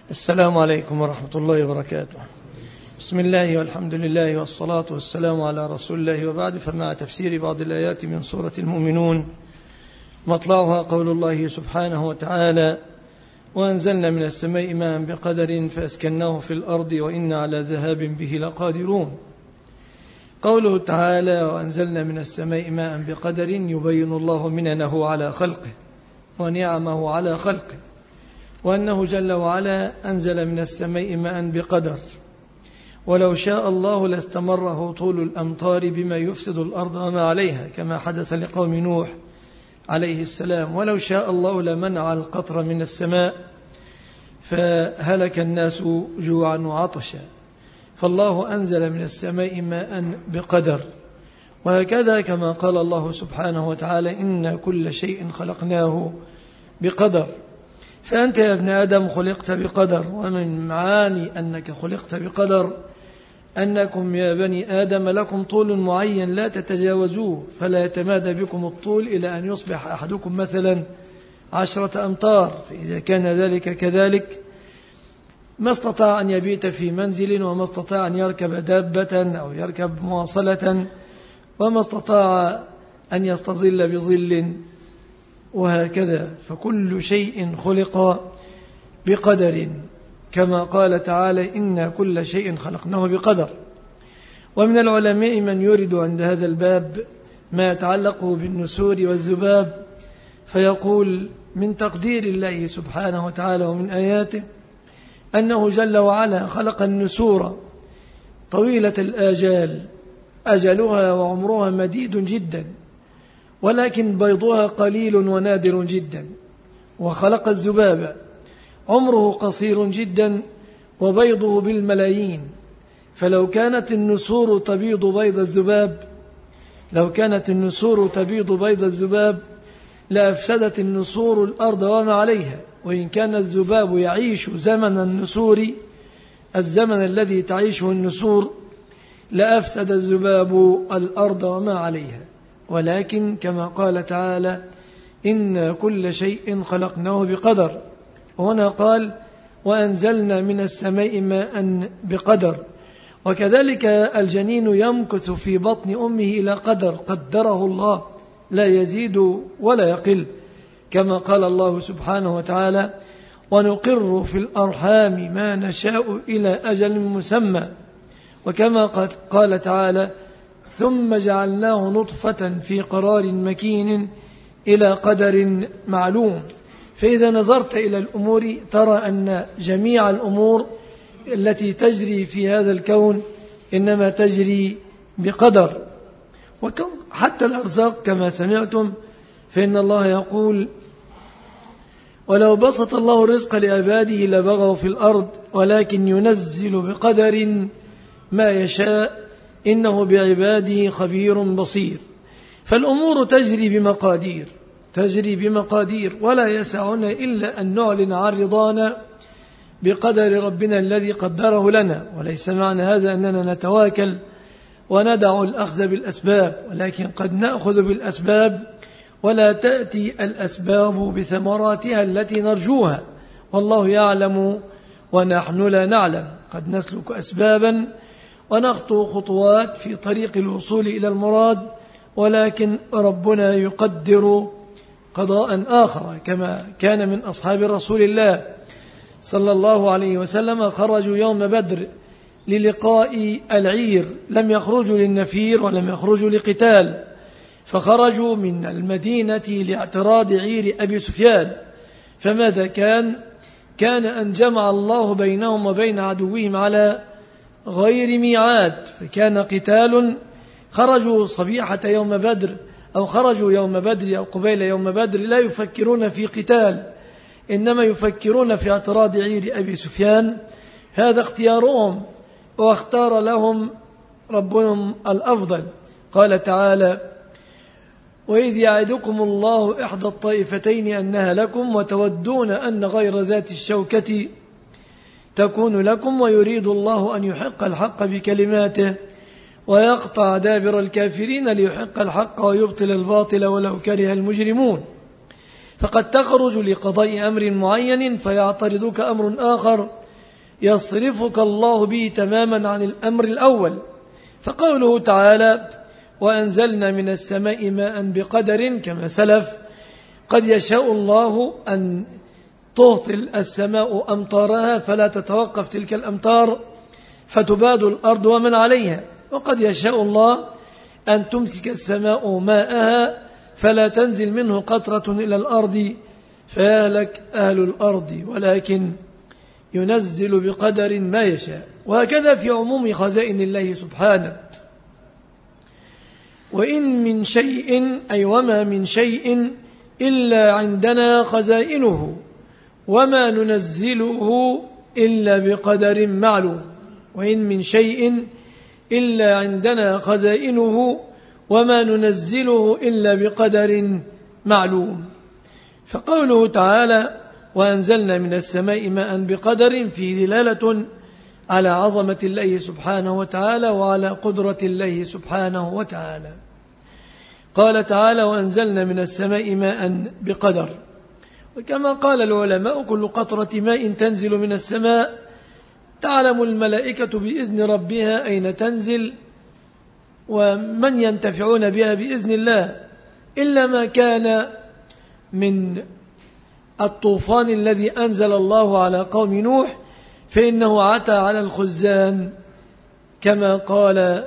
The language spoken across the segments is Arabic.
السلام عليكم ورحمة الله وبركاته. بسم الله والحمد لله والصلاة والسلام على رسول الله، وبعد، فمع تفسير بعض الآيات من سورة المؤمنون مطلعها قول الله سبحانه وتعالى: وأنزلنا من السماء ماء بقدر فأسكناه في الأرض وإنا على ذهاب به لقادرون. قوله تعالى: وأنزلنا من السماء ماء بقدر، يبين الله مننه على خلقه ونعمه على خلقه، وأنه جل وعلا أنزل من السماء ماء بقدر، ولو شاء الله لاستمره طول الأمطار بما يفسد الأرض وما عليها، كما حدث لقوم نوح عليه السلام. ولو شاء الله لمنع القطر من السماء فهلك الناس جوعا وعطشا، فالله أنزل من السماء ماء بقدر. وهكذا كما قال الله سبحانه وتعالى: إن كل شيء خلقناه بقدر. فأنت يا ابن آدم خلقت بقدر، ومن معاني أنك خلقت بقدر أنكم يا بني آدم لكم طول معين لا تتجاوزوه، فلا يتمادى بكم الطول إلى أن يصبح أحدكم مثلا 10 أمتار، فإذا كان ذلك كذلك ما استطاع أن يبيت في منزل، وما استطاع أن يركب دابة أو يركب مواصلة، وما استطاع أن يستظل بظل، وهكذا. فكل شيء خلق بقدر، كما قال تعالى: إن كل شيء خلقناه بقدر. ومن العلماء من يرد عند هذا الباب ما يتعلق بالنسور والذباب، فيقول: من تقدير الله سبحانه وتعالى ومن آياته أنه جل وعلا خلق النسور طويلة الآجال، أجلها وعمرها مديد جدا، ولكن بيضها قليل ونادر جدا. وخلق الذباب عمره قصير جدا وبيضه بالملايين. فلو كانت النسور تبيض بيض الذباب لأفسدت النسور الأرض وما عليها. وإن كان الذباب يعيش زمن النسور، الزمن الذي تعيشه النسور، لأفسد الذباب الأرض وما عليها. ولكن كما قال تعالى: إن كل شيء خلقناه بقدر. وهنا قال: وأنزلنا من السماء ماء بقدر. وكذلك الجنين يمكث في بطن أمه إلى قدر قدره الله، لا يزيد ولا يقل، كما قال الله سبحانه وتعالى: ونقر في الأرحام ما نشاء إلى أجل مسمى. وكما قال تعالى: ثم جعلناه نطفة في قرار مكين إلى قدر معلوم. فإذا نظرت إلى الأمور ترى أن جميع الأمور التي تجري في هذا الكون إنما تجري بقدر. حتى الأرزاق كما سمعتم، فإن الله يقول: ولو بسط الله الرزق لعباده لبغوا في الأرض ولكن ينزل بقدر ما يشاء إنه بعباده خبير بصير. فالأمور تجري بمقادير، ولا يسعنا إلا أن نعلن عن رضانا بقدر ربنا الذي قدره لنا. وليس معنى هذا أننا نتواكل وندع الأخذ بالأسباب، ولكن قد نأخذ بالأسباب ولا تأتي الأسباب بثمراتها التي نرجوها، والله يعلم ونحن لا نعلم. قد نسلك أسبابا ونخطو خطوات في طريق الوصول إلى المراد، ولكن ربنا يقدر قضاء آخر، كما كان من أصحاب رسول الله صلى الله عليه وسلم. خرجوا يوم بدر للقاء العير، لم يخرجوا للنفير ولم يخرجوا لقتال، فخرجوا من المدينة لاعتراض عير أبي سفيان. فماذا كان أن جمع الله بينهم وبين عدوهم على غير ميعاد، فكان قتال. خرجوا صبيحة يوم بدر أو خرجوا يوم بدر أو قبيل يوم بدر لا يفكرون في قتال، إنما يفكرون في اعتراض عير أبي سفيان. هذا اختيارهم، واختار لهم ربهم الأفضل. قال تعالى: وإذ يعدكم الله إحدى الطائفتين أنها لكم وتودون أن غير ذات الشوكة تكون لكم ويريد الله أن يحق الحق بكلماته ويقطع دابر الكافرين ليحق الحق ويبطل الباطل ولو كره المجرمون. فقد تخرج لقضاء أمر معين فيعترضك أمر آخر يصرفك الله به تماما عن الأمر الأول. فقوله تعالى وأنزلنا من السماء ماء بقدر كما سلف، قد يشاء الله أن تهطل السماء أمطارها فلا تتوقف تلك الأمطار فتباد الأرض ومن عليها، وقد يشاء الله أن تمسك السماء ماءها فلا تنزل منه قطرة إلى الأرض فيهلك أهل الأرض، ولكن ينزل بقدر ما يشاء. وهكذا في عموم خزائن الله سبحانه. وإن من شيء أي وما من شيء إلا عندنا خزائنه وما ننزله إلا بقدر معلوم. وإن من شيء إلا عندنا خزائنه وما ننزله إلا بقدر معلوم. فقوله تعالى وأنزلنا من السماء ماء بقدر فيه دلالة على عظمة الله سبحانه وتعالى وعلى قدرة الله سبحانه وتعالى. قال تعالى وأنزلنا من السماء ماء بقدر، وكما قال العلماء كل قطرة ماء تنزل من السماء تعلم الملائكة بإذن ربها أين تنزل ومن ينتفعون بها بإذن الله، إلا ما كان من الطوفان الذي أنزل الله على قوم نوح فإنه عتى على الخزان كما قال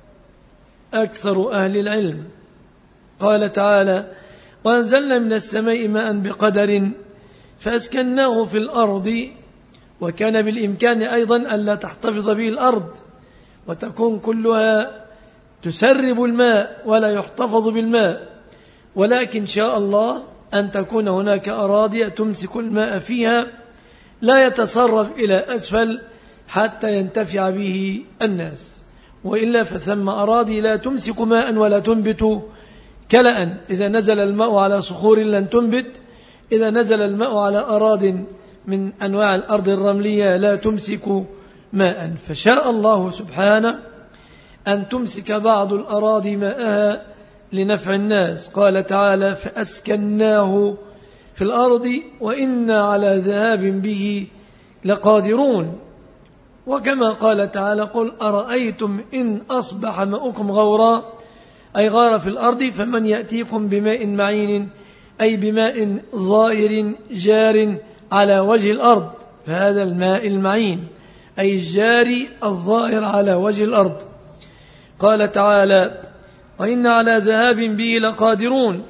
أكثر أهل العلم. قال تعالى وأنزلنا من السماء ماء بقدر فأسكناه في الأرض، وكان بالإمكان أيضا ألا تحتفظ به الأرض وتكون كلها تسرب الماء ولا يحتفظ بالماء، ولكن شاء الله أن تكون هناك أراضي تمسك الماء فيها لا يتسرب إلى أسفل حتى ينتفع به الناس، وإلا فثم أراضي لا تمسك ماء ولا تنبت كلأ. إذا نزل الماء على صخور لن تنبت، إذا نزل الماء على أراض من أنواع الأرض الرملية لا تمسك ماء. فشاء الله سبحانه أن تمسك بعض الأراضي ماءها لنفع الناس. قال تعالى فأسكناه في الأرض وإنا على ذهاب به لقادرون. وكما قال تعالى قل أرأيتم إن أصبح ماؤكم غورا أي غار في الأرض فمن يأتيكم بماء معين أي بماء ظاهر جار على وجه الأرض، فهذا الماء المعين أي الجاري الظاهر على وجه الأرض. قال تعالى وإن على ذهاب به لقادرون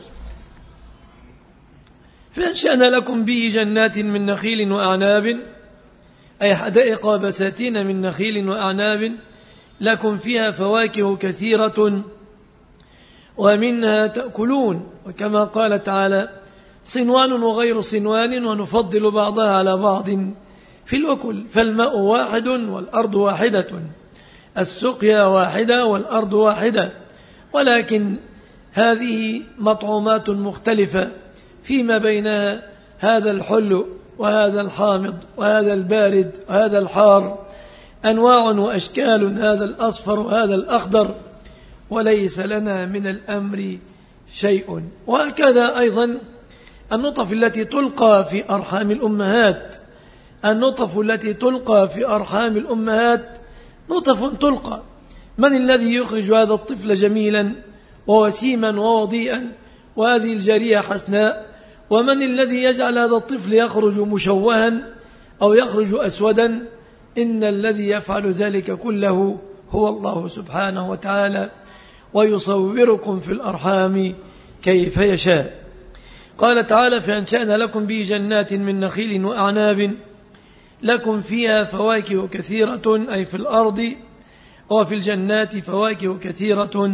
فأنشأنا لكم به جنات من نخيل وأعناب أي حدائق بساتين من نخيل وأعناب لكم فيها فواكه كثيرة ومنها تأكلون. وكما قال تعالى صنوان وغير صنوان ونفضل بعضها على بعض في الأكل فالماء واحد والأرض واحدة، السقيا واحدة والأرض واحدة، ولكن هذه مطعومات مختلفة فيما بينها، هذا الحلو وهذا الحامض وهذا البارد وهذا الحار، أنواع وأشكال، هذا الأصفر وهذا الأخضر، وليس لنا من الأمر شيء. وهكذا أيضا النطف التي تلقى في أرحام الأمهات، النطف التي تلقى في أرحام الأمهات نطف تلقى، من الذي يخرج هذا الطفل جميلا ووسيما ووضيئا وهذه الجارية حسناء، ومن الذي يجعل هذا الطفل يخرج مشوها أو يخرج أسودا؟ إن الذي يفعل ذلك كله هو الله سبحانه وتعالى، ويصوركم في الأرحام كيف يشاء. قال تعالى فأنشأنا لكم به جنات من نخيل وأعناب لكم فيها فواكه كثيرة أي في الأرض وفي الجنات فواكه كثيرة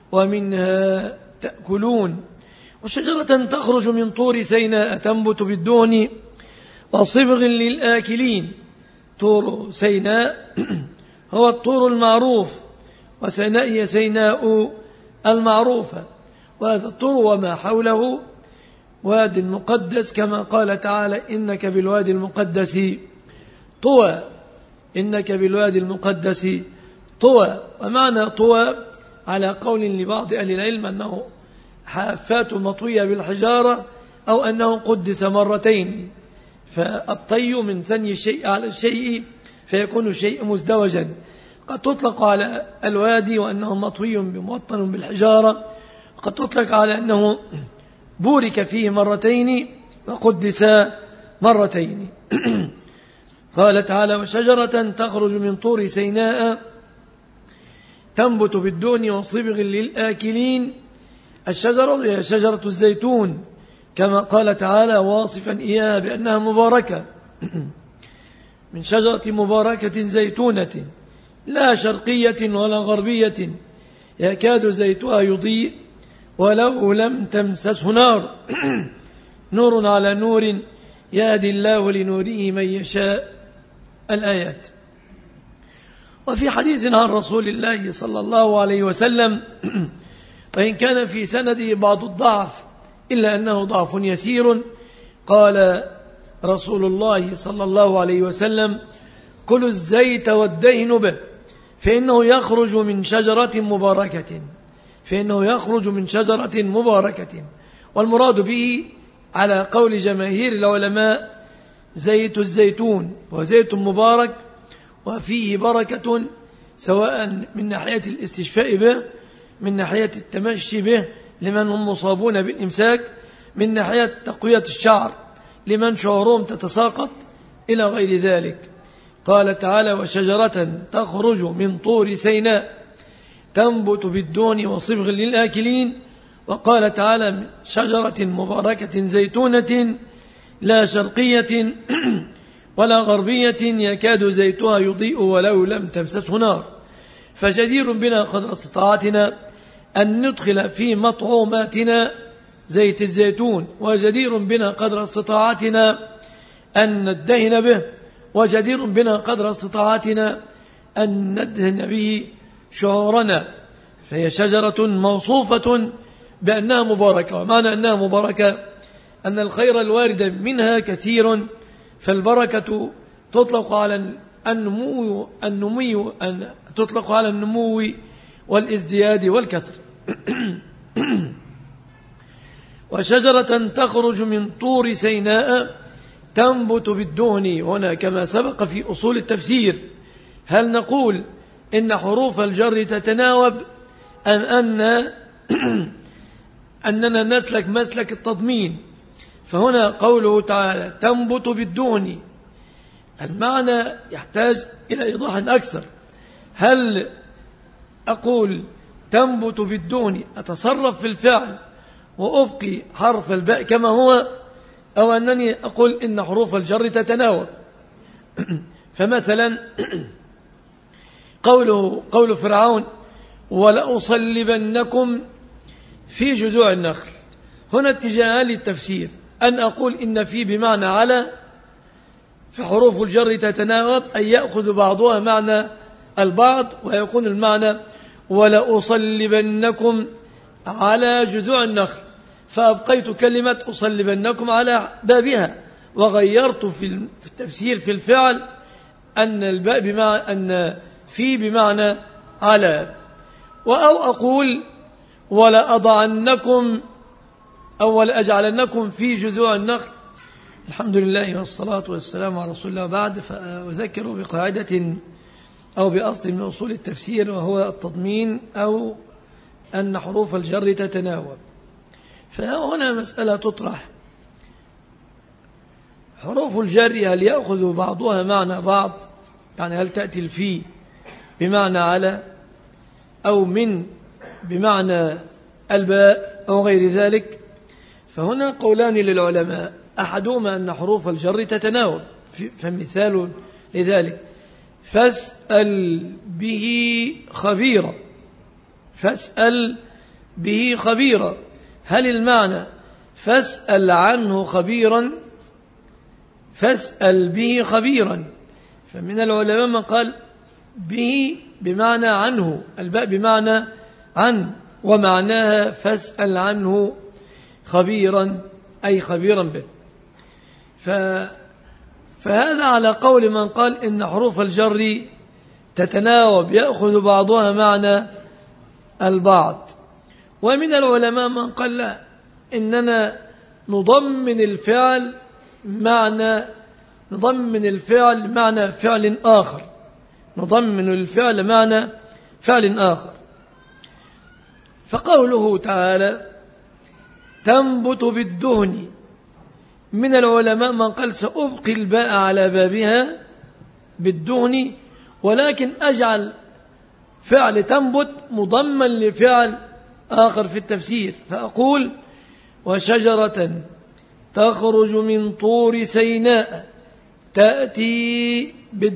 ومنها تأكلون. وشجرة تخرج من طور سيناء تنبت بالدهن وصبغ للآكلين. طور سيناء هو الطور المعروف، وسيناء هي سيناء المعروفة، وهذا الطور وما حوله واد مقدس كما قال تعالى إنك بالوادي المقدس طوى، إنك بالوادي المقدس طوى. ومعنى طوى على قول لبعض أهل العلم أنه حافات مطوية بالحجارة أو أنه قدس مرتين، فالطي من ثني الشيء على الشيء فيكون الشيء مزدوجا. قد تطلق على الوادي وأنه مطوي بموطن بالحجارة، وقد تطلق على أنه بورك فيه مرتين وقدس مرتين. قال تعالى: وشجرة تخرج من طور سيناء تنبت بالدهن وصبغ للآكلين. الشجرة هي شجرة الزيتون، كما قال تعالى واصفا إياها بأنها مباركة، من شجرة مباركة زيتونة لا شرقية ولا غربية يكاد زيتها يضيء ولو لم تمسسه نار نور على نور يهدي الله لنوره من يشاء. الآيات. وفي حديث عن رسول الله صلى الله عليه وسلم، وإن كان في سنده بعض الضعف إلا أنه ضعف يسير، قال رسول الله صلى الله عليه وسلم: كلوا الزيت والدهن به فإنه يخرج من شجرة مباركة. والمراد به على قول جماهير العلماء زيت الزيتون، وزيت مبارك وفيه بركة، سواء من ناحية الاستشفاء به، من ناحية التمشي به لمن هم مصابون بالإمساك، من ناحية تقوية الشعر لمن شعورهم تتساقط، إلى غير ذلك. قال تعالى: وشجرة تخرج من طور سيناء تنبت بالدهن وصبغ للآكلين. وقال تعالى: شجرة مباركة زيتونة لا شرقية ولا غربية يكاد زيتها يضيء ولو لم تمسسه نار. فجدير بنا قدر استطاعتنا أن ندخل في مطعوماتنا زيت الزيتون، وجدير بنا قدر استطاعتنا أن ندهن به، وجدير بنا قدر استطاعتنا أن ندهن به شعورنا. فهي شجرة موصوفة بأنها مباركة، ومعنى أنها مباركة أن الخير الوارد منها كثير، فالبركة تطلق على النمو والازدياد والكثر. وشجرة تخرج من طور سيناء تنبت بالدهن. هنا كما سبق في أصول التفسير، هل نقول إن حروف الجر تتناوب أم أننا نسلك مسلك التضمين؟ فهنا قوله تعالى تنبت بالدهن، المعنى يحتاج إلى إيضاح أكثر. هل أقول تنبت بالدهن أتصرف في الفعل وأبقي حرف الباء كما هو، أو أنني أقول إن حروف الجر تتناوب؟ فمثلا قول فرعون: ولأصلبنكم في جذوع النخل. هنا اتجاه للتفسير، أن أقول إن في بمعنى على، فحروف الجر تتناوب أي يأخذ بعضها معنى البعض، ويكون المعنى ولأصلبنكم على جذوع النخل، فأبقيت كلمة أصلبنكم على بابها، وغيرت في التفسير في الفعل أن الباء بمعنى أن في بمعنى على، أو أقول ولأضعنكم أو لأجعلنكم في جذوع النخل. الحمد لله والصلاة والسلام على رسول الله. بعد فأذكر بقاعدة أو بأصل من أصول التفسير، وهو التضمين أو أن حروف الجر تتناوب. فهنا مسألة تطرح: حروف الجر هل يأخذ بعضها معنى بعض؟ يعني هل تأتي الفي بمعنى على، أو من بمعنى الباء، أو غير ذلك؟ فهنا قولان للعلماء، أحدهما أن حروف الجر تتناوب، فمثال لذلك: فاسأل به خبيرا. فاسأل به خبيرا، هل المعنى فاسأل عنه خبيرا؟ فاسأل به خبيرا. فمن العلماء من قال به بمعنى عنه، الباء بمعنى عن، ومعناها فاسأل عنه خبيرا أي خبيرا به. فهذا على قول من قال إن حروف الجر تتناوب، يأخذ بعضها معنى البعض. ومن العلماء من قال لا، إننا نضمن الفعل معنى فعل آخر، نضمن الفعل معنى فعل آخر. فقوله تعالى تنبت بالدهن، من العلماء من قال سأبقي الباء على بابها بالدهن، ولكن أجعل فعل تنبت مضمن لفعل آخر في التفسير، فأقول وشجرة تخرج من طور سيناء تأتي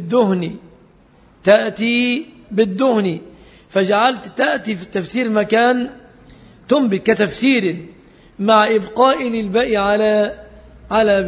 بالدهن، فجعلت تأتي في التفسير مكان تنبت كتفسير مع إبقاء للباء على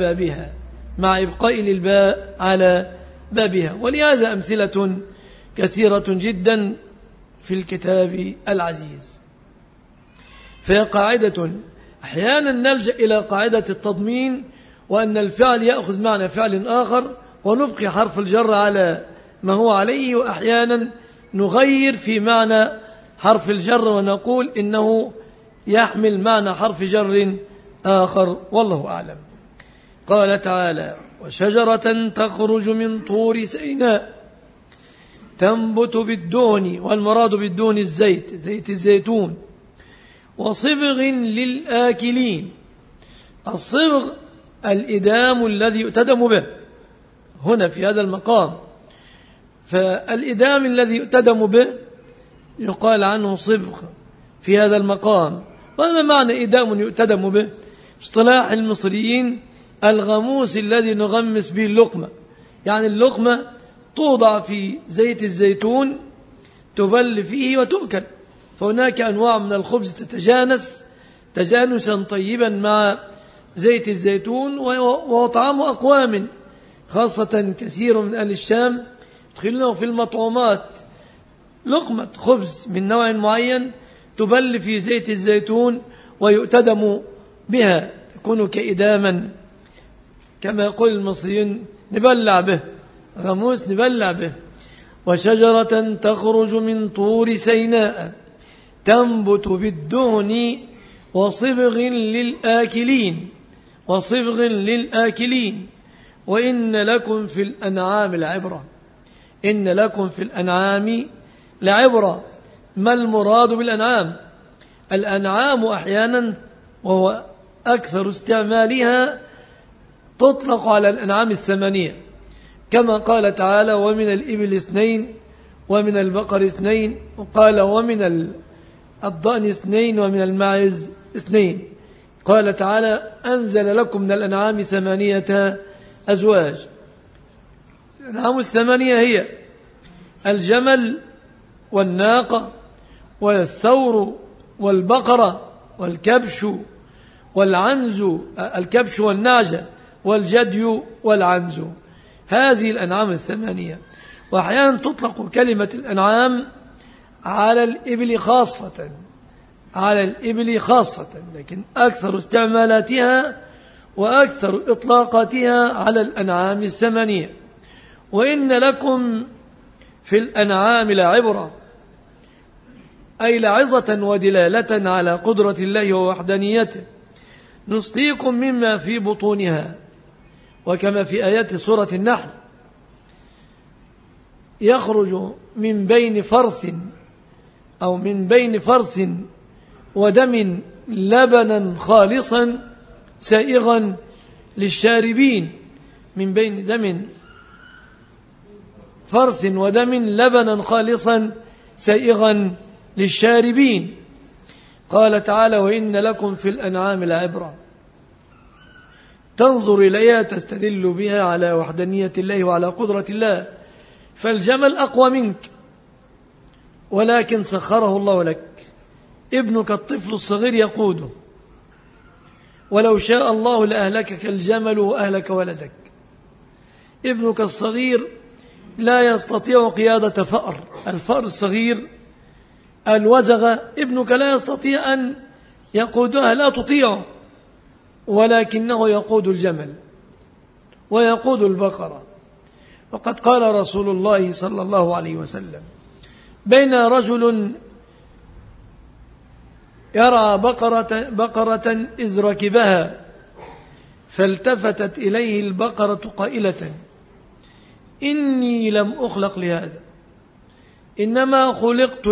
بابها، ولهذا أمثلة كثيرة جدا في الكتاب العزيز. فهي قاعدة أحيانا نلجأ إلى قاعدة التضمين، وأن الفعل يأخذ معنى فعل آخر ونبقي حرف الجر على ما هو عليه، وأحيانا نغير في معنى حرف الجر ونقول إنه يحمل معنى حرف جر آخر، والله أعلم. قال تعالى وشجرة تخرج من طور سيناء تنبت بالدهن، والمراد بالدهن زيت الزيتون، وصبغ للآكلين. الصبغ الإدام الذي يؤتدم به هنا في هذا المقام، فالإدام الذي يؤتدم به يقال عنه صبغ في هذا المقام. وما معنى إدام يؤتدم به؟ اصطلاح المصريين الغموس الذي نغمس به اللقمة، يعني اللقمة توضع في زيت الزيتون تبل فيه وتؤكل، فهناك أنواع من الخبز تتجانس تجانسا طيبا مع زيت الزيتون، وهو طعام أقوام، خاصة كثير من أهل الشام يدخلونه في المطعومات لقمة خبز من نوع معين تبل في زيت الزيتون ويؤتدم بها، تكون كإداما كما يقول المصريين نبلع به، غموس نبلع به. وشجرة تخرج من طور سيناء تنبت بالدهن وصبغ للآكلين وإن لكم في الأنعام لعبرة. إن لكم في الأنعام لعبرة. ما المراد بالأنعام؟ الأنعام أحيانا وهو أكثر استعمالها تطلق على الأنعام الثمانية، كما قال تعالى ومن الإبل 2 ومن البقر 2، وقال ومن الضأن 2 ومن الماعز 2. قال تعالى أنزل لكم من الأنعام 8 أزواج. الأنعام 8 هي الجمل والناقة والثور والبقرة والكبش والعنز، الكبش والنعجة والجدي والعنز، هذه الأنعام 8. وأحيانا تطلق كلمة الأنعام على الإبل خاصة، لكن أكثر استعمالاتها وأكثر إطلاقاتها على الأنعام 8. وإن لكم في الأنعام لعبرة، أي لعظة ودلالة على قدرة الله ووحدانيته، نسقيكم مما في بطونها. وكما في آيات سورة النحل يخرج من بين فرث ودم لبنا خالصا سائغا للشاربين. من بين دم فرث ودم لبنا خالصا سائغا للشاربين. قال تعالى وإن لكم في الأنعام لعبرة، تنظر إليها تستدل بها على وحدانية الله وعلى قدرة الله. فالجمل أقوى منك ولكن سخره الله لك، ابنك الطفل الصغير يقوده، ولو شاء الله لأهلكك الجمل وأهلك ولدك. ابنك الصغير لا يستطيع قيادة الفأر الصغير الوزغة، ابنك لا يستطيع أن يقودها، لا تطيعه، ولكنه يقود الجمل ويقود البقرة. وقد قال رسول الله صلى الله عليه وسلم بين رجل يرعى بقرة إذ ركبها فالتفتت إليه البقرة قائلة: إني لم أخلق لهذا، إنما خلقت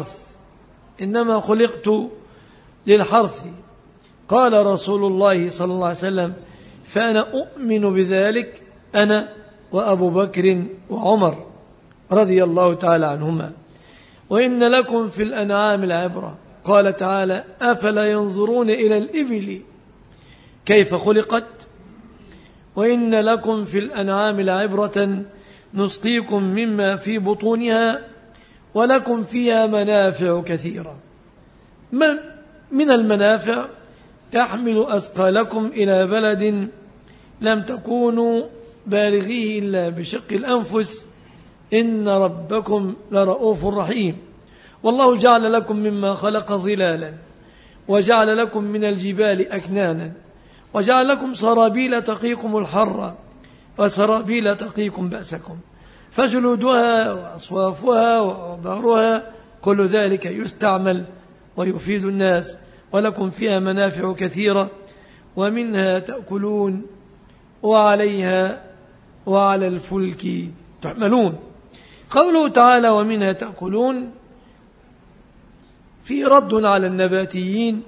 للحرث. قال رسول الله صلى الله عليه وسلم: فأنا أؤمن بذلك، أنا وأبو بكر وعمر رضي الله تعالى عنهما. وإن لكم في الأنعام العبرة. قال تعالى: أفلا ينظرون إلى الإبل كيف خلقت. وإن لكم في الأنعام العبرة نسقيكم مما في بطونها ولكم فيها منافع كثيرة. من المنافع: تحمل أثقالكم إلى بلد لم تكونوا بالغيه إلا بشق الأنفس، إن ربكم لرؤوف رحيم. والله جعل لكم مما خلق ظلالا، وجعل لكم من الجبال أكنانا، وجعل لكم سرابيل تقيكم الحر وسرابيل تقيكم بأسكم، فجلودها وأصوافها وأوبارها كل ذلك يستعمل ويفيد الناس، ولكم فيها منافع كثيرة، ومنها تأكلون وعليها وعلى الفلك تحملون. قوله تعالى: ومنها تأكلون، في رد على النباتيين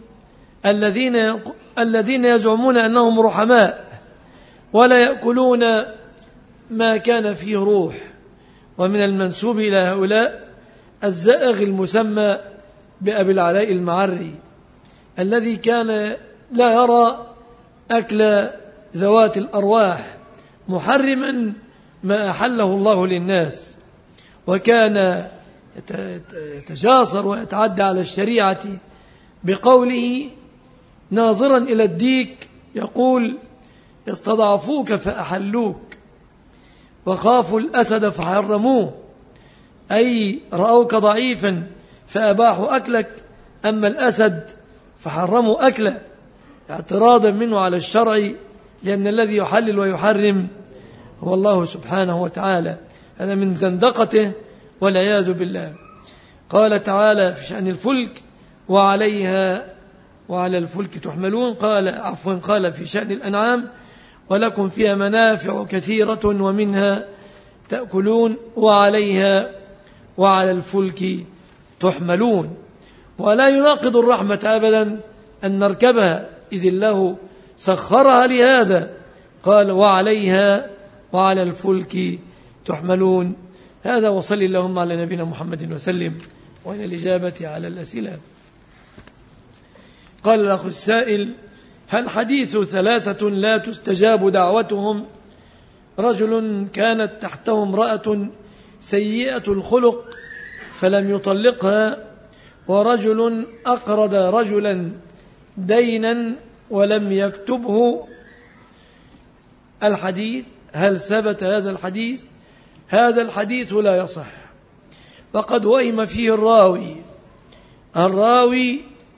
الذين يزعمون أنهم رحماء ولا يأكلون ما كان فيه روح. ومن المنسوب إلى هؤلاء الزائغ المسمى بأبي العلاء المعري، الذي كان لا يرى أكل ذوات الأرواح، محرما ما أحله الله للناس، وكان يتجاسر ويتعدى على الشريعة بقوله ناظرا إلى الديك يقول: استضعفوك فأحلوك، وخافوا الأسد فحرموه، أي رأوك ضعيفا فأباحوا أكلك، أما الأسد فحرموا أكله، اعتراضا منه على الشرع، لأن الذي يحلل ويحرم هو الله سبحانه وتعالى. هذا من زندقته والعياذ بالله. قال تعالى في شأن الفلك: وعليها وعلى الفلك تحملون. قال في شأن الأنعام: ولكم فيها منافع كثيرة ومنها تأكلون وعليها وعلى الفلك تحملون. ولا يناقض الرحمة أبدا أن نركبها، إذ الله سخرها لهذا. قال: وعليها وعلى الفلك تحملون. هذا، وصلي اللهم على نبينا محمد وسلم. وإلى الإجابة على الأسئلة. قال الأخ السائل: هل حديث 3 لا تستجاب دعوتهم: رجل كانت تحته امرأة سيئة الخلق فلم يطلقها، ورجل أقرض رجلا دينا ولم يكتبه، الحديث هل ثبت هذا الحديث؟ هذا الحديث لا يصح، وقد وهم فيه الراوي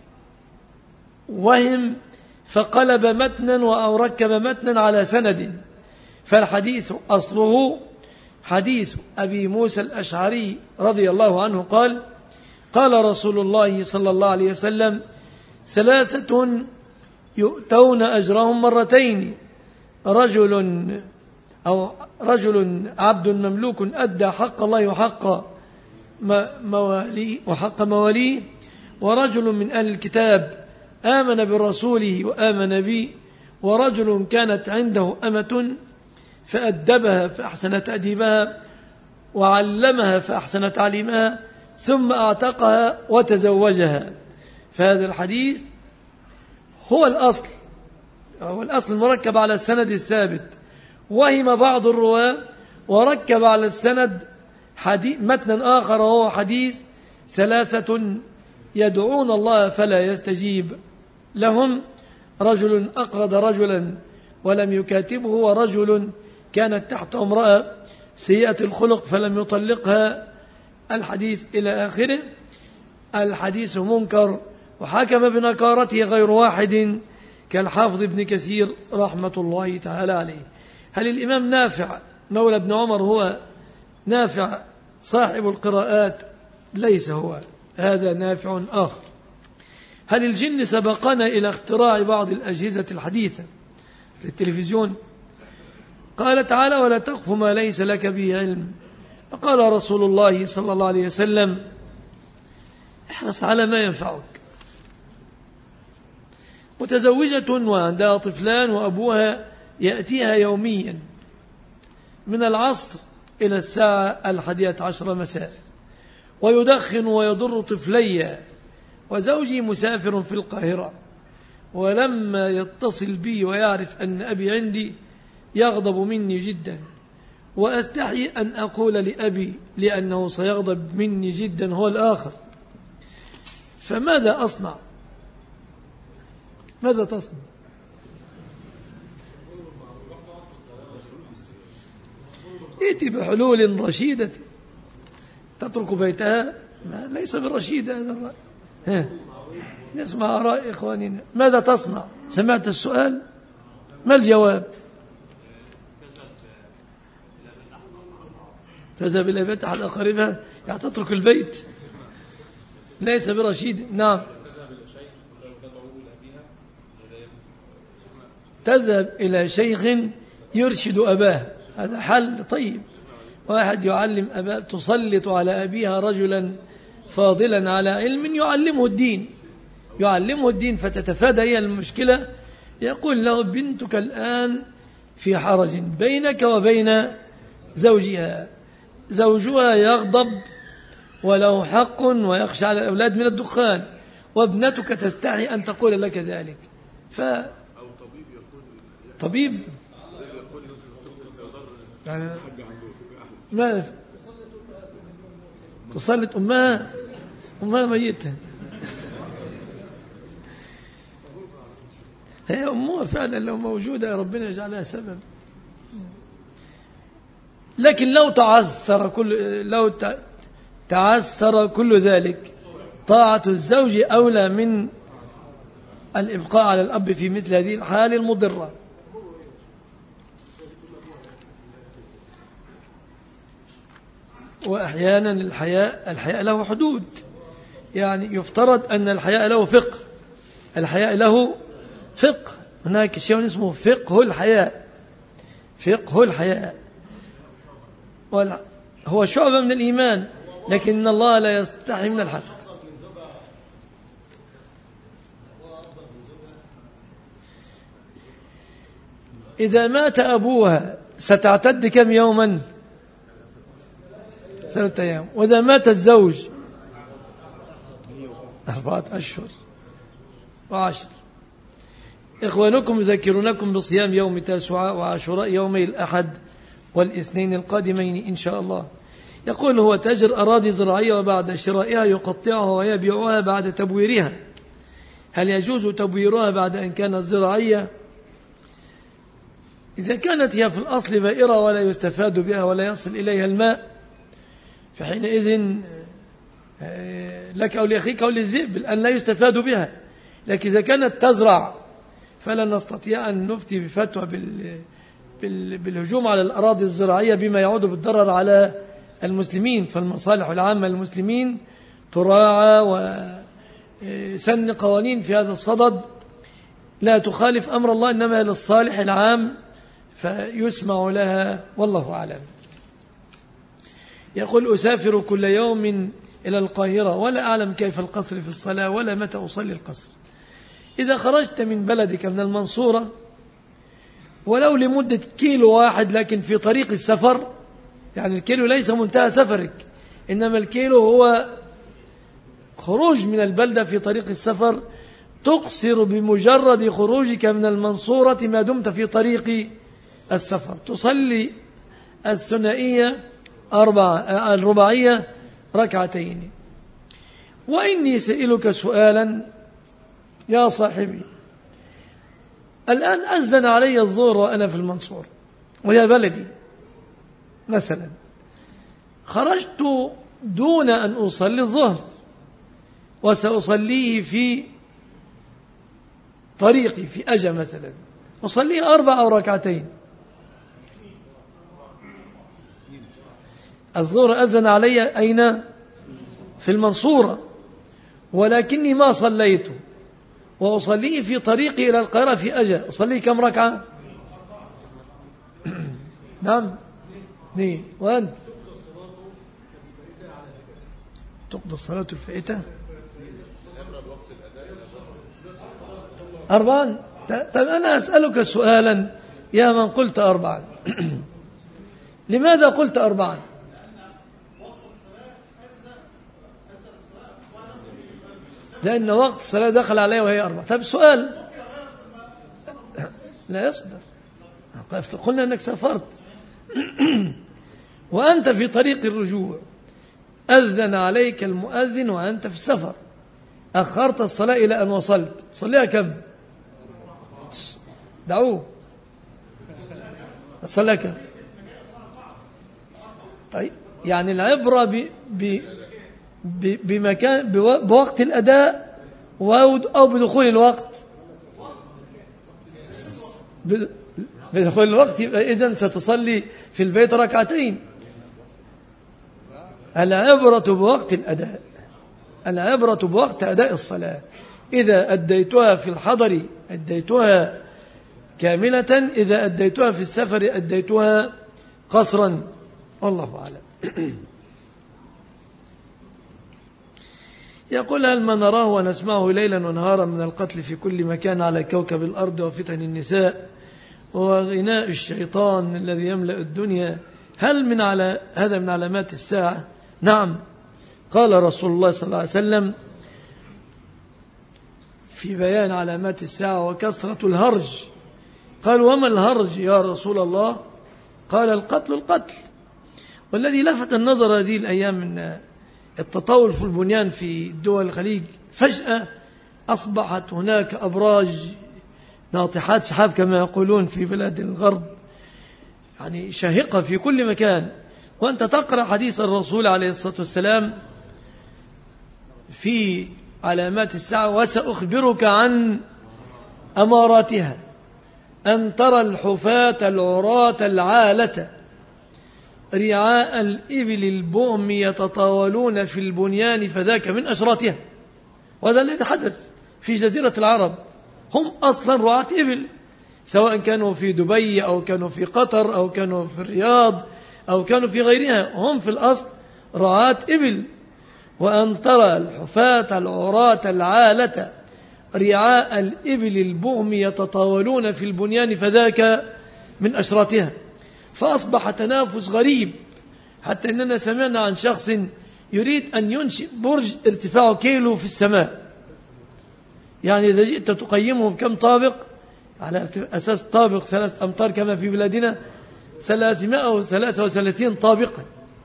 وهم فقلب متنا أو ركب متنا على سند، فالحديث أصله حديث أبي موسى الأشعري رضي الله عنه قال: قال رسول الله صلى الله عليه وسلم: 3 يؤتون أجرهم مرتين: رجل عبد مملوك أدى حق الله وحق مواليه، ورجل من أهل الكتاب آمن برسوله وآمن بي، ورجل كانت عنده أمة فأدبها فأحسن تأديبها، وعلمها فأحسن تعليمها، ثم أعتقها وتزوجها. فهذا الحديث هو الأصل المركب على السند الثابت. وهم بعض الرواة وركب على السند متنا آخر، وهو حديث 3 يدعون الله فلا يستجيب لهم: رجل أقرض رجلا ولم يكاتبه، ورجل كانت تحت امرأة سيئة الخلق فلم يطلقها، الحديث إلى آخره. الحديث منكر، وحكم بنكارته غير واحد كالحافظ ابن كثير رحمة الله تعالى عليه. هل الإمام نافع مولى ابن عمر هو نافع صاحب القراءات؟ ليس هو، هذا نافع آخر. هل الجن سبقنا إلى اختراع بعض الأجهزة الحديثة؟ في التلفزيون. قال تعالى: ولا تقف ما ليس لك به علم. فقال رسول الله صلى الله عليه وسلم: احرص على ما ينفعك. متزوجة وعندها طفلان وأبوها يأتيها يوميا من العصر إلى الساعة 11 مساء، ويدخن ويضر طفلي، وزوجي مسافر في القاهرة، ولما يتصل بي ويعرف أن أبي عندي يغضب مني جدا، وأستحي أن أقول لأبي لأنه سيغضب مني جدا هو الآخر. فماذا أصنع؟ ماذا تصنع؟ ائتي بحلول رشيدة. تترك بيتها؟ ليس بالرشيد هذا الرأي. نسمع آراء إخواننا. ماذا تصنع؟ سمعت السؤال؟ ما الجواب؟ تذهب إلى بيت أحد أقاربها، يعني تترك البيت. ليس برشيد. نعم، تذهب إلى شيخ يرشد أباه. هذا حل طيب. واحد يعلم أباه، تسلط على أبيها رجلا فاضلا على علم يعلمه الدين فتتفادى هي المشكلة. يقول له: بنتك الآن في حرج بينك وبين زوجها، زوجها يغضب وله حق ويخشى على الأولاد من الدخان، وابنتك تستحي أن تقول لك ذلك. طبيب يعني ما تسلط أمها ميتة. هي أمها فعلا لو موجودة ربنا يجعلها سبب. لكن لو تعثر كل ذلك، طاعة الزوج أولى من الإبقاء على الأب في مثل هذه الحال المضرة. وأحيانا الحياء له حدود، يعني يفترض أن الحياء له فقه. الحياء له فقه. هناك شيء اسمه فقه الحياء. فقه الحياء هو شعبة من الإيمان، لكن الله لا يستحي من الحق. إذا مات أبوها ستعتد كم يوما؟ 3 أيام. وإذا مات الزوج 4 أشهر و10. إخوانكم يذكرونكم بصيام يوم تاسوعاء وعاشوراء يومي الأحد والاثنين القادمين إن شاء الله. يقول: هو تاجر أراضي زراعية، وبعد شرائها يقطعها ويبيعها بعد تبويرها. هل يجوز تبويرها بعد أن كانت زراعية؟ إذا كانت هي في الأصل بائرة ولا يستفاد بها ولا يصل إليها الماء، فحينئذ لك أو لأخيك أو للذئب أن لا يستفاد بها. لكن إذا كانت تزرع فلا نستطيع أن نفتي بفتوى بالهجوم على الأراضي الزراعية بما يعود بالضرر على المسلمين. فالمصالح العامة للمسلمين تراعى، وسن قوانين في هذا الصدد لا تخالف أمر الله، إنما للصالح العام فيسمع لها، والله أعلم. يقول: أسافر كل يوم إلى القاهرة ولا أعلم كيف القصر في الصلاة ولا متى أصلي القصر. إذا خرجت من بلدك من المنصورة ولو لمدة 1 كيلو لكن في طريق السفر، يعني الكيلو ليس منتهى سفرك، إنما الكيلو هو خروج من البلدة في طريق السفر، تقصر بمجرد خروجك من المنصورة ما دمت في طريق السفر. تصلي الثنائية الرباعية 2 وإني سئلك سؤالا يا صاحبي. الآن أذن علي الظهر وأنا في المنصورة وهي بلدي مثلا، خرجت دون أن أصلي الظهر وسأصليه في طريقي في أجا مثلا، أصليه 4 أو 2. الظهر أذن علي أين؟ في المنصورة، ولكني ما صليته وأصليه في طريقي إلى القاهرة في أجا، أصليه كم ركعة؟ نعم 2. وأنت تقضى الصلاة الفائتة 4. طيب أنا أسألك سؤالا يا من قلت 4 لماذا قلت 4؟ لأن وقت الصلاة دخل عليه وهي 4. طيب سؤال لا يصبر، قلنا أنك سافرت وأنت في طريق الرجوع، أذن عليك المؤذن وأنت في السفر، أخرت الصلاة إلى أن وصلت، صليها كم؟ دعوه صليها كم؟ طيب يعني العبرة بمكان بوقت الأداء أو بدخول الوقت. بدخول الوقت يبقى إذن ستصلي في البيت 2. العبرة بوقت الأداء، العبرة بوقت أداء الصلاة. إذا أديتها في الحضر أديتها كاملة، إذا أديتها في السفر أديتها قصرا، والله أعلم. يقول هل ما نراه ونسمعه ليلا ونهارا من القتل في كل مكان على كوكب الأرض وفتن النساء وغناء الشيطان الذي يملأ الدنيا، هل من هذا من علامات الساعة؟ نعم، قال رسول الله صلى الله عليه وسلم في بيان علامات الساعة وكثرة الهرج. قال وما الهرج يا رسول الله؟ قال القتل. والذي لفت النظر هذه الأيام من التطاول في البنيان في دول الخليج، فجأة أصبحت هناك أبراج ناطحات سحاب كما يقولون في بلاد الغرب، يعني شاهقة في كل مكان. وأنت تقرأ حديث الرسول عليه الصلاة والسلام في علامات الساعة وسأخبرك عن أماراتها، أن ترى الحفاة العراة العالة رعاء الإبل البؤم يتطاولون في البنيان فذاك من أشراتها. وهذا الذي حدث في جزيرة العرب، هم أصلا رعاة إبل، سواء كانوا في دبي أو كانوا في قطر أو كانوا في الرياض أو كانوا في غيرها، هم في الأصل رعاة إبل. وأن ترى الحفاة العراة العالة رعاء الإبل البؤم يتطاولون في البنيان فذاك من أشراتها. فأصبح تنافس غريب، حتى أننا سمعنا عن شخص يريد أن ينشئ برج ارتفاعه كيلو في السماء، يعني إذا جئت تقيمه بكم طابق، على أساس طابق 3 أمتار كما في بلادنا 333 طابقا.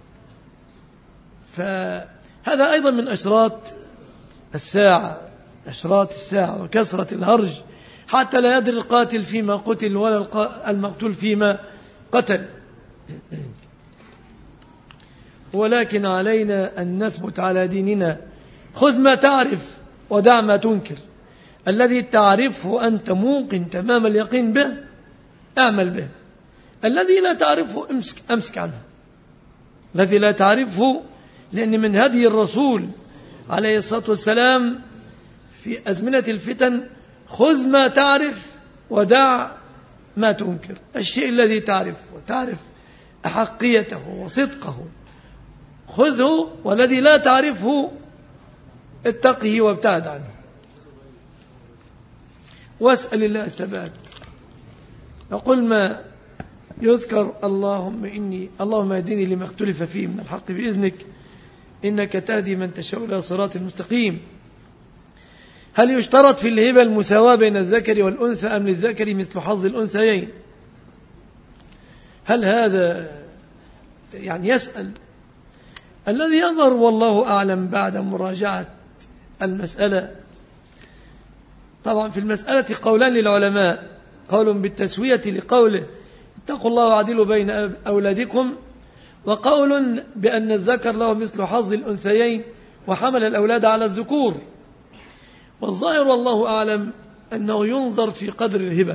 فهذا أيضا من أشراط الساعة، أشراط الساعة وكثرة الهرج، حتى لا يدري القاتل فيما قتل ولا المقتول فيما قتل. ولكن علينا أن نثبت على ديننا. خذ ما تعرف ودع ما تنكر. الذي تعرفه أنت موقن تمام اليقين به اعمل به، الذي لا تعرفه أمسك عنه. الذي لا تعرفه، لأن من هدي الرسول عليه الصلاة والسلام في أزمنة الفتن خذ ما تعرف ودع ما تنكر. الشيء الذي تعرف وتعرف أحقيته وصدقه خذه، والذي لا تعرفه اتقه وابتعد عنه، واسأل الله الثبات. أقول ما يذكر اللهم اهدني لما اختلف فيه من الحق بإذنك إنك تهدي من تشاء إلى صراط مستقيم. هل يشترط في الهبة المساواة بين الذكر والأنثى أم للذكر مثل حظ الأنثيين؟ هل هذا يعني يسأل الذي يظهر والله أعلم بعد مراجعة المسألة. طبعا في المسألة قولان للعلماء، قول بالتسوية لقوله اتقوا الله وعدلوا بين أولادكم، وقول بأن الذكر له مثل حظ الأنثيين وحمل الأولاد على الذكور. والظاهر والله أعلم أنه ينظر في قدر الهبة.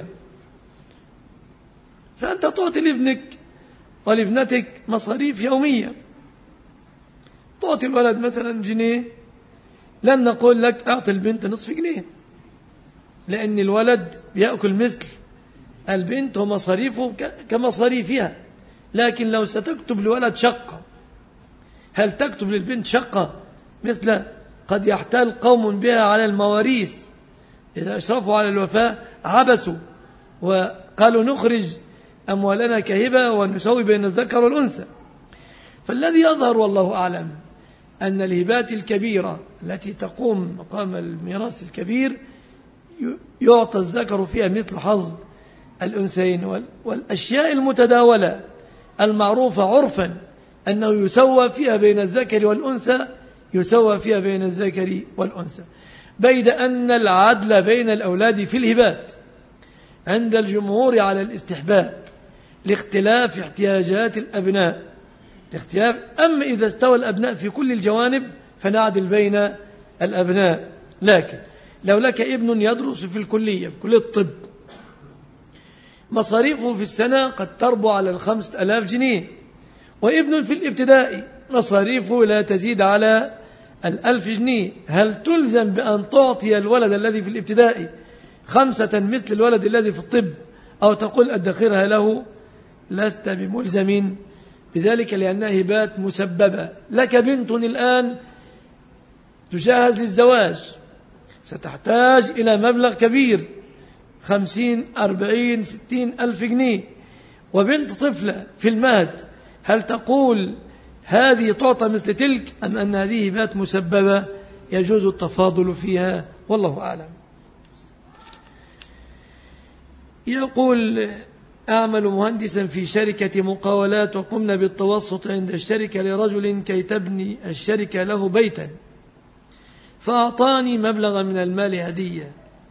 فأنت تعطي لابنك ولابنتك مصاريف يومية، تعطي الولد مثلا جنيه، لن نقول لك أعطي البنت نصف جنيه، لأن الولد يأكل مثل البنت ومصاريفه كمصاريفها، لكن لو ستكتب لولد شقة، هل تكتب للبنت شقة مثل قد يحتال قوم بها على المواريث إذا أشرفوا على الوفاة عبسوا وقالوا نخرج أموالنا كهبة ونسوي بين الذكر والأنثى. فالذي يظهر والله أعلم أن الهبات الكبيرة التي تقوم مقام الميراث الكبير يعطى الذكر فيها مثل حظ الأنثيين، والأشياء المتداولة المعروفة عرفا أنه يسوى فيها بين الذكر والأنثى يسوى فيها بين الذكر والأنثى، بيد أن العدل بين الأولاد في الهبات عند الجمهور على الاستحباب لاختلاف احتياجات الأبناء الاختلاف. أما إذا استوى الأبناء في كل الجوانب فنعدل بين الأبناء. لكن لو لك ابن يدرس في الكلية في كلية الطب مصاريفه في السنة قد تربو على 5000 جنيه، وابن في الابتدائي مصاريفه لا تزيد على 1000 جنيه، هل تلزم بأن تعطي الولد الذي في الابتدائي 5 مثل الولد الذي في الطب، أو تقول أدخرها له؟ لست بملزم بذلك، لأنها هبات مسببة. لك بنت الآن تجهز للزواج، ستحتاج إلى مبلغ كبير 50 40 60 ألف جنيه، وبنت طفلة في المهد، هل تقول هذه تعطى مثل تلك، أم أن هذه هبات مسببة يجوز التفاضل فيها؟ والله أعلم. يقول أعمل مهندسا في شركة مقاولات، وقمنا بالتوسط عند الشركة لرجل كي تبني الشركة له بيتا، فأعطاني مبلغا من المال هدية،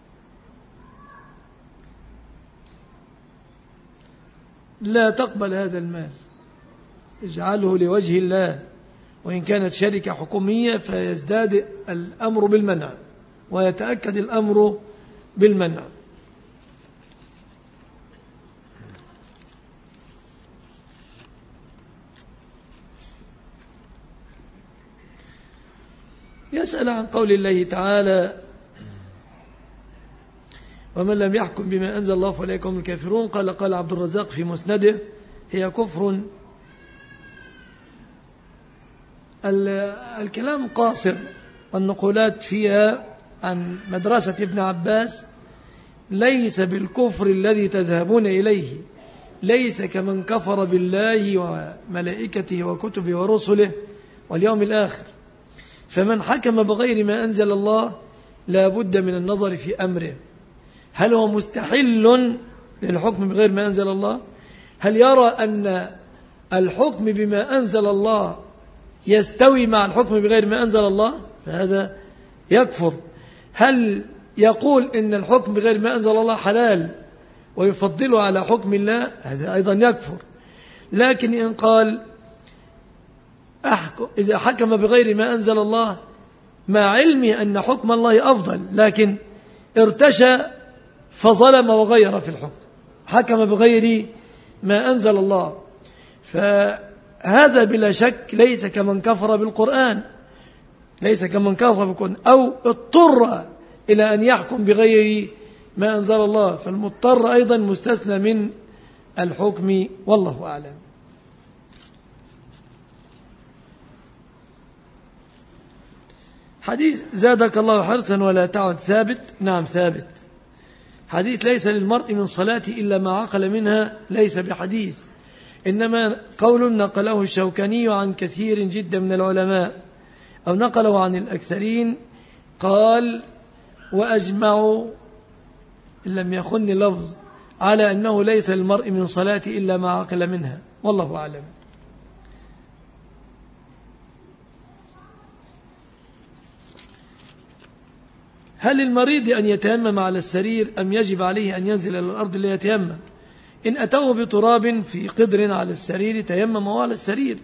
لا تقبل هذا المال، اجعله لوجه الله، وإن كانت شركة حكومية فيزداد الأمر بالمنع ويتأكد الأمر بالمنع. يسأل عن قول الله تعالى ومن لم يحكم بما أنزل الله فأولئك هم الكافرون. قال عبد الرزاق في مسنده هي كفر. الكلام قاصر، والنقولات فيها عن مدرسة ابن عباس ليس بالكفر الذي تذهبون إليه، ليس كمن كفر بالله وملائكته وكتبه ورسله واليوم الآخر. فمن حكم بغير ما أنزل الله لا بد من النظر في أمره، هل هو مستحل للحكم بغير ما أنزل الله؟ هل يرى أن الحكم بما أنزل الله يستوي مع الحكم بغير ما أنزل الله؟ فهذا يكفر. هل يقول إن الحكم بغير ما أنزل الله حلال ويفضله على حكم الله؟ هذا أيضا يكفر. لكن إن قال إذا حكم بغير ما أنزل الله مع علمه أن حكم الله أفضل، لكن ارتشى فظلم وغير في الحكم، حكم بغير ما أنزل الله، فهذا بلا شك ليس كمن كفر بالقرآن، ليس كمن كفر بالقرآن أو اضطر إلى أن يحكم بغير ما أنزل الله، فالمضطر أيضا مستثنى من الحكم، والله أعلم. حديث زادك الله حرصا ولا تعد ثابت، نعم ثابت. حديث ليس للمرء من صلاة إلا ما عقل منها ليس بحديث، إنما قول نقله الشوكاني عن كثير جدا من العلماء أو نقله عن الأكثرين. قال وأجمعوا إن لم يخن لفظ على أنه ليس للمرء من صلاة إلا ما عقل منها، والله أعلم. هل المريض أن يتيمم على السرير أم يجب عليه أن ينزل إلى الأرض ليتيمم؟ إن أتوه بتراب في قدر على السرير تيمم على السرير،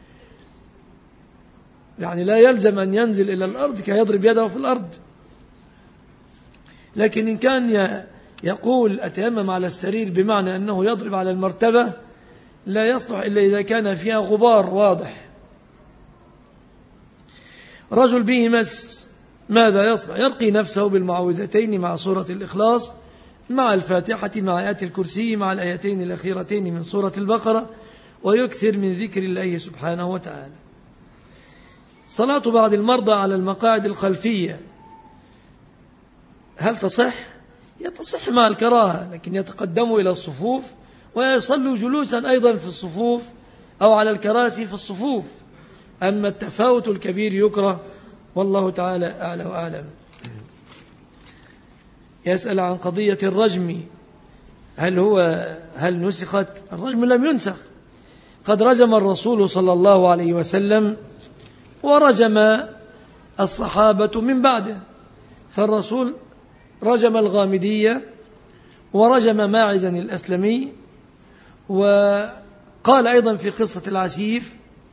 يعني لا يلزم أن ينزل إلى الأرض كي يضرب يده في الأرض. لكن إن كان يقول أتيمم على السرير بمعنى أنه يضرب على المرتبة لا يصلح إلا إذا كان فيها غبار واضح. رجل به مس ماذا يصنع؟ يرقي نفسه بالمعوذتين مع سورة الإخلاص مع الفاتحة مع آيات الكرسي مع الآيتين الأخيرتين من سورة البقرة، ويكثر من ذكر الله سبحانه وتعالى. صلاة بعض المرضى على المقاعد الخلفية هل تصح؟ يتصح مع الكراهة، لكن يتقدموا إلى الصفوف ويصلوا جلوسا أيضا في الصفوف أو على الكراسي في الصفوف. أما التفاوت الكبير يكره، والله تعالى أعلى وأعلم. يسأل عن قضية الرجم، هل نسخت؟ الرجم لم ينسخ، قد رجم الرسول صلى الله عليه وسلم ورجم الصحابة من بعده، فالرسول رجم الغامدية ورجم ماعزا الأسلمي. وقال أيضا في قصة العسيف: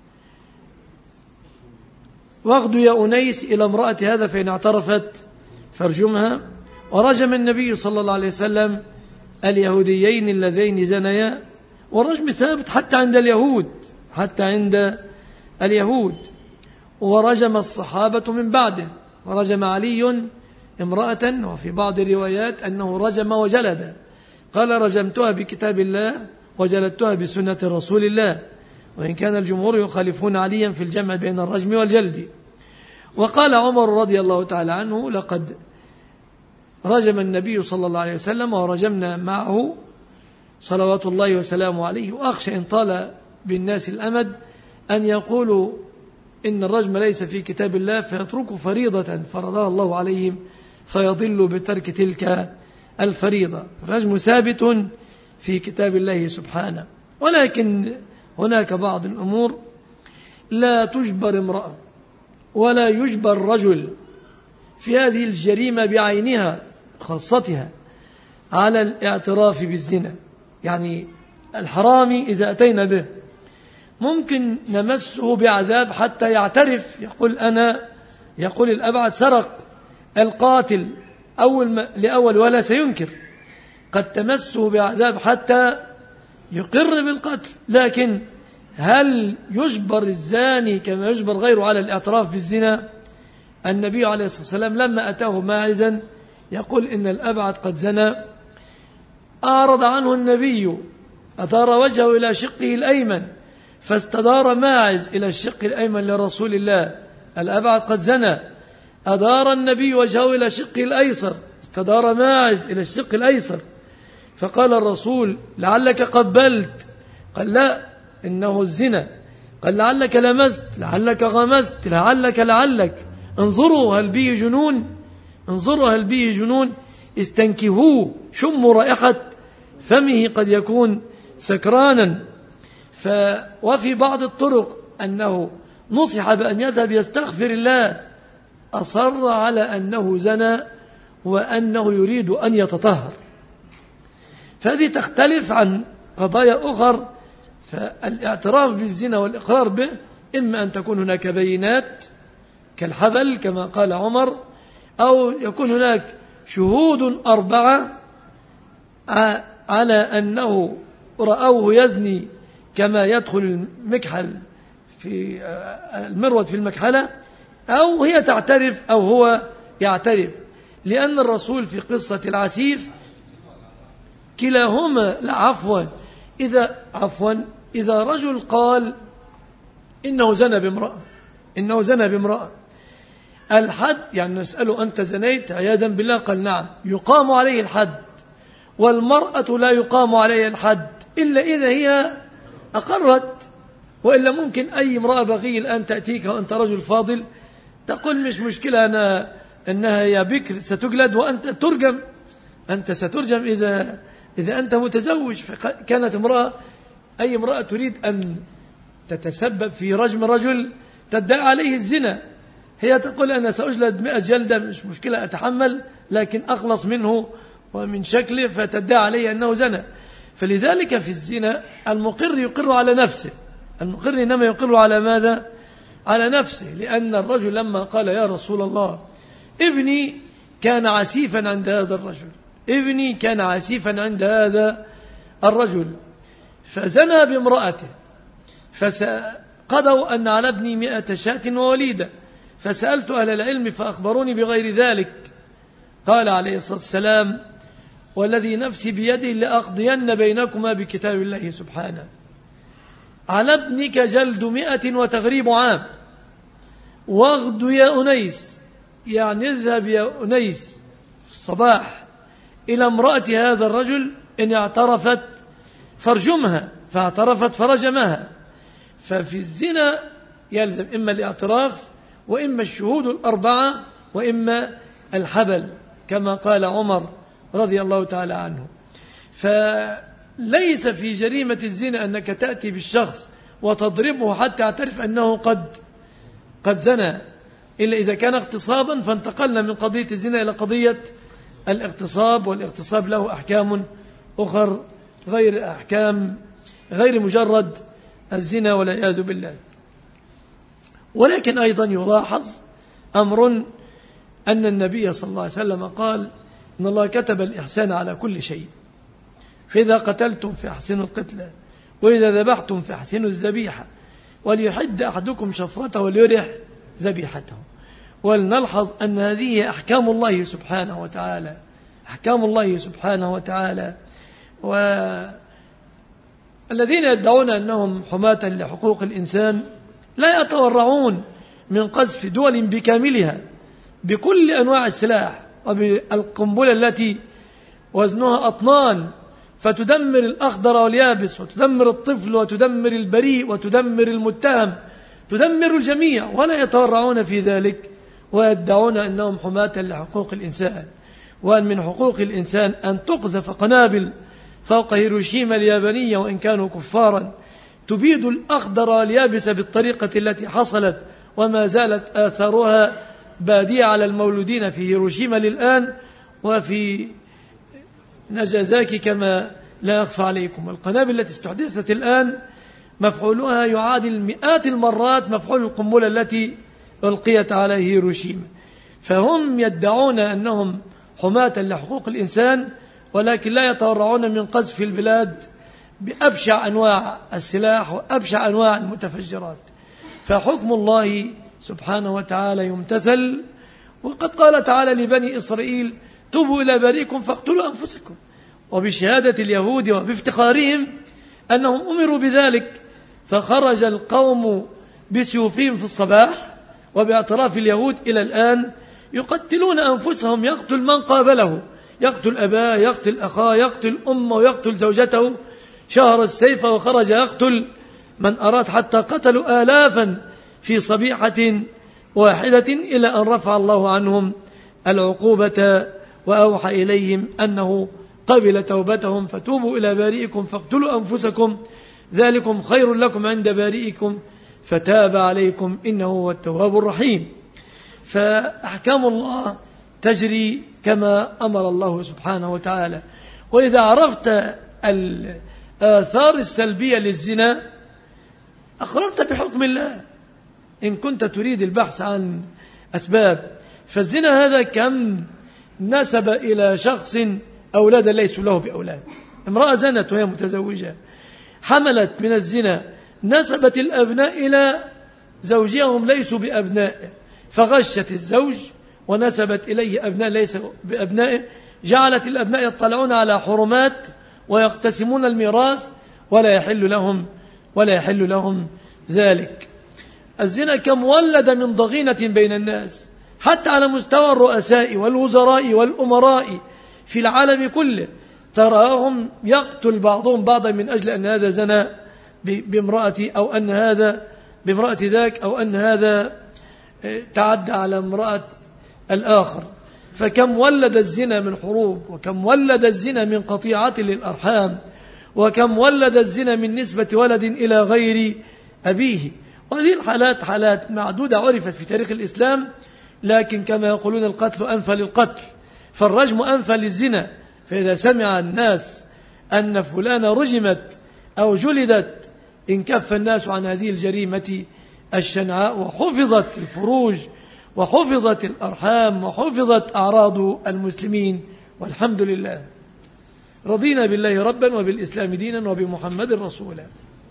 واغدو يا أنيس إلى امرأة هذا فإن اعترفت فارجمها. ورجم النبي صلى الله عليه وسلم اليهوديين اللذين زنيا، والرجم ثابت حتى عند اليهود. ورجم الصحابة من بعده، ورجم علي امرأة، وفي بعض الروايات أنه رجم وجلد، قال: رجمتها بكتاب الله وجلدتها بسنة رسول الله. وإن كان الجمهور يخالفون عليا في الجمع بين الرجم والجلد. وقال عمر رضي الله تعالى عنه: لقد رجم النبي صلى الله عليه وسلم ورجمنا معه صلوات الله وسلامه عليه، وأخشى إن طال بالناس الأمد أن يقولوا إن الرجم ليس في كتاب الله فيتركوا فريضة فرضها الله عليهم فيضلوا بترك تلك الفريضة. الرجم ثابت في كتاب الله سبحانه، ولكن هناك بعض الأمور لا تجبر امرأة ولا يجبر رجل في هذه الجريمة بعينها خاصتها على الاعتراف بالزنا. يعني الحرامي إذا أتينا به ممكن نمسه بعذاب حتى يعترف، يقول الأبعد سرق، القاتل لأول ولا سينكر، قد تمسه بعذاب حتى يقر بالقتل. لكن هل يجبر الزاني كما يجبر غيره على الاعتراف بالزنا؟ النبي عليه الصلاة والسلام لما أتاه ماعزا يقول إن الأبعد قد زنى، أعرض عنه النبي، أدار وجهه إلى شقه الأيمن، فاستدار ماعز إلى الشق الأيمن لرسول الله، الأبعد قد زنى، أدار النبي وجهه إلى شقه الأيسر، استدار ماعز إلى الشق الأيسر، فقال الرسول: لعلك قبلت؟ قال: لا، إنه الزنا. قال: لعلك لمست؟ لعلك غمست؟ لعلك انظروا هل به جنون، استنكهوه، شموا رائحة فمه قد يكون سكرانا. وفي بعض الطرق أنه نصح بأن يذهب يستغفر الله، أصر على أنه زنى وأنه يريد أن يتطهر. فهذه تختلف عن قضايا أخر. فالاعتراف بالزنا والإقرار به إما أن تكون هناك بينات كالحبل كما قال عمر، أو يكون هناك شهود 4 على أنه رأوه يزني كما يدخل المكحل في المروة في المكحلة، أو هي تعترف أو هو يعترف. لأن الرسول في قصة العسيف كلاهما إذا رجل قال إنه زنى بامرأة الحد، يعني نسأله: أنت زنيت عياذا بالله؟ قال: نعم، يقام عليه الحد. والمرأة لا يقام عليها الحد إلا إذا هي أقرت، وإلا ممكن أي امرأة بغي الآن تأتيك وأنت رجل فاضل تقول: مش مشكلة، أنها يا بكر ستجلد وأنت ترجم، أنت سترجم إذا أنت متزوج. كانت أي امرأة تريد أن تتسبب في رجم رجل تدعي عليه الزنا، هي تقول: أنا سأجلد 100 جلدة، مش مشكلة، أتحمل، لكن أخلص منه ومن شكله، فتدعي عليه أنه زنى. فلذلك في الزنا المقر يقر على نفسه، المقر إنما يقر على ماذا؟ على نفسه. لأن الرجل لما قال: يا رسول الله، ابني كان عسيفا عند هذا الرجل فزنى بامرأته، فقضوا أن على ابني 100 شاة ووليدة، فسألت أهل العلم فأخبروني بغير ذلك. قال عليه الصلاة والسلام: والذي نفسي بيده لأقضين بينكما بكتاب الله سبحانه. على ابنك جلد 100 وتغريب عام، واغد يا أنيس، يعني اذهب يا أنيس في الصباح إلى امرأة هذا الرجل، إن اعترفت فارجمها، فاعترفت فرجمها. ففي الزنا يلزم إما الاعتراف، وإما الشهود الأربعة، وإما الحبل، كما قال عمر رضي الله تعالى عنه. فليس في جريمة الزنا أنك تأتي بالشخص وتضربه حتى يعترف أنه قد زنى، إلا إذا كان اغتصابا، فانتقلنا من قضية الزنا إلى قضية الاغتصاب، والاغتصاب له أحكام أخر غير مجرد الزنا والعياذ بالله. ولكن أيضا يلاحظ أمر، أن النبي صلى الله عليه وسلم قال إن الله كتب الإحسان على كل شيء، فإذا قتلتم فأحسنوا القتلى، وإذا ذبحتم فأحسنوا الذبيحة، وليحد أحدكم شفرته وليرح ذبيحته. ولنلحظ أن هذه أحكام الله سبحانه وتعالى، أحكام الله سبحانه وتعالى. والذين يدعون أنهم حماة لحقوق الإنسان لا يتورعون من قذف دول بكاملها بكل أنواع السلاح، وبالقنبلة التي وزنها أطنان، فتدمر الأخضر واليابس، وتدمر الطفل، وتدمر البريء، وتدمر المتهم، تدمر الجميع، ولا يتورعون في ذلك، ويدعون أنهم حماة لحقوق الإنسان. وأن من حقوق الإنسان أن تقذف قنابل فوق هيروشيما اليابانية وإن كانوا كفارا، تبيد الأخضر واليابس بالطريقة التي حصلت، وما زالت آثارها بادية على المولودين في هيروشيما للآن، وفي ناجازاكي كما لا يخفى عليكم. القنابل التي استحدثت الآن مفعولها يعادل مئات المرات مفعول القنبلة التي ألقيت على هيروشيما. فهم يدعون أنهم حماة لحقوق الإنسان، ولكن لا يتورعون من قذف البلاد بأبشع أنواع السلاح وأبشع أنواع المتفجرات. فحكم الله سبحانه وتعالى يمتثل. وقد قال تعالى لبني إسرائيل: توبوا إلى بارئكم فاقتلوا أنفسكم. وبشهادة اليهود وبافتخارهم أنهم أمروا بذلك، فخرج القوم بسيوفهم في الصباح، وباعتراف اليهود إلى الآن يقتلون أنفسهم، يقتل من قابله، يقتل أباه، يقتل أخاه، يقتل أمه، ويقتل زوجته، شهر السيف وخرج يقتل من أراد، حتى قتلوا آلافا في صبيحة واحدة، إلى أن رفع الله عنهم العقوبة وأوحى إليهم أنه قبل توبتهم، فتوبوا إلى بارئكم فاقتلوا أنفسكم ذلكم خير لكم عند بارئكم فتاب عليكم إنه هو التواب الرحيم. فأحكام الله تجري كما أمر الله سبحانه وتعالى. وإذا عرفت الآثار السلبية للزنا أخرجت بحكم الله، إن كنت تريد البحث عن أسباب. فالزنا هذا كم نسب إلى شخص أولادا ليسوا له بأولاد، امرأة زنت وهي متزوجة، حملت من الزنا، نسبت الأبناء إلى زوجهم ليسوا بأبناء، فغشت الزوج ونسبت إليه أبناء ليسوا بأبنائه، جعلت الأبناء يطلعون على حرمات ويقتسمون الميراث ولا يحل لهم ذلك. الزنا كم ولد من ضغينة بين الناس، حتى على مستوى الرؤساء والوزراء والأمراء في العالم كله، تراهم يقتل بعضهم بعضا من أجل أن هذا زنى بامرأتي، أو أن هذا بامرأة ذاك، أو أن هذا تعدى على امرأة الآخر. فكم ولد الزنا من حروب، وكم ولد الزنا من قطيعة للأرحام، وكم ولد الزنا من نسبة ولد إلى غير أبيه. وهذه الحالات حالات معدودة عرفت في تاريخ الإسلام، لكن كما يقولون القتل أنفى للقتل، فالرجم أنفى للزنا. فإذا سمع الناس أن فلان رجمت أو جلدت انكف الناس عن هذه الجريمة الشنعاء، وحفظت الفروج وحفظت الأرحام وحفظت أعراض المسلمين، والحمد لله. رضينا بالله ربا وبالإسلام دينا وبمحمد رسولا.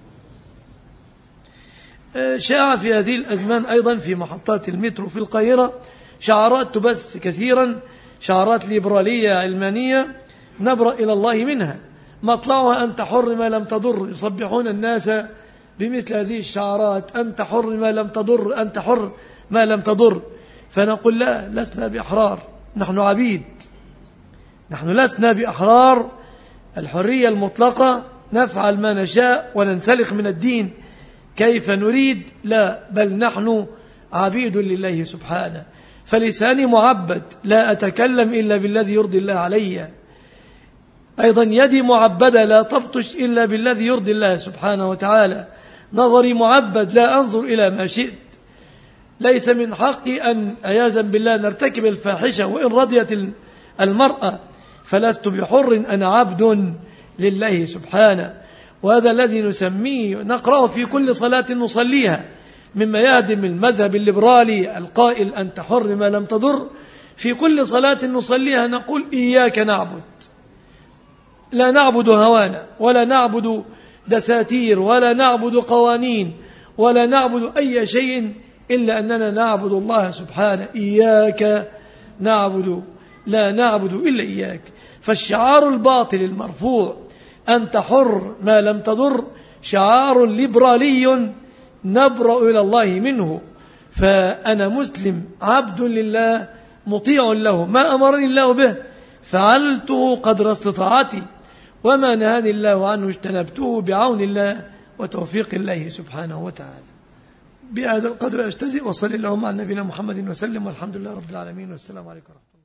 شاع في هذه الأزمان أيضا في محطات المترو في القاهرة شعارات تبث كثيرا، شعارات ليبرالية علمانية نبرأ إلى الله منها، مطلعها أنت حر ما لم تضر، يصبحون الناس بمثل هذه الشعارات: أنت حر ما لم تضر، أنت حر ما لم تضر. فنقول لا، لسنا بأحرار، نحن عبيد، نحن لسنا بأحرار. الحرية المطلقة نفعل ما نشاء وننسلخ من الدين كيف نريد، لا، بل نحن عبيد لله سبحانه. فلساني معبد، لا أتكلم إلا بالذي يرضي الله علي. أيضا يدي معبدة، لا تبطش إلا بالذي يرضي الله سبحانه وتعالى. نظري معبد، لا أنظر إلى ما شئت. ليس من حقي أن عياذا بالله نرتكب الفاحشة وإن رضيت المرأة، فلست بحر، أنا عبد لله سبحانه. وهذا الذي نسميه نقرأه في كل صلاة نصليها، مما يهدم المذهب الليبرالي القائل أنت حر ما لم تضر. في كل صلاة نصليها نقول إياك نعبد، لا نعبد هوانا، ولا نعبد دساتير، ولا نعبد قوانين، ولا نعبد أي شيء إلا أننا نعبد الله سبحانه. إياك نعبد، لا نعبد إلا إياك. فالشعار الباطل المرفوع أنت حر ما لم تضر شعار ليبرالي نبرأ إلى الله منه. فأنا مسلم عبد لله مطيع له، ما أمرني الله به فعلته قدر استطاعتي، وما نهاني الله عنه اجتنبته بعون الله وتوفيق الله سبحانه وتعالى. بهذا القدر أجتزئ، وصلى اللهم على نبينا محمد وسلم، والحمد لله رب العالمين، والسلام عليكم ورحمة الله.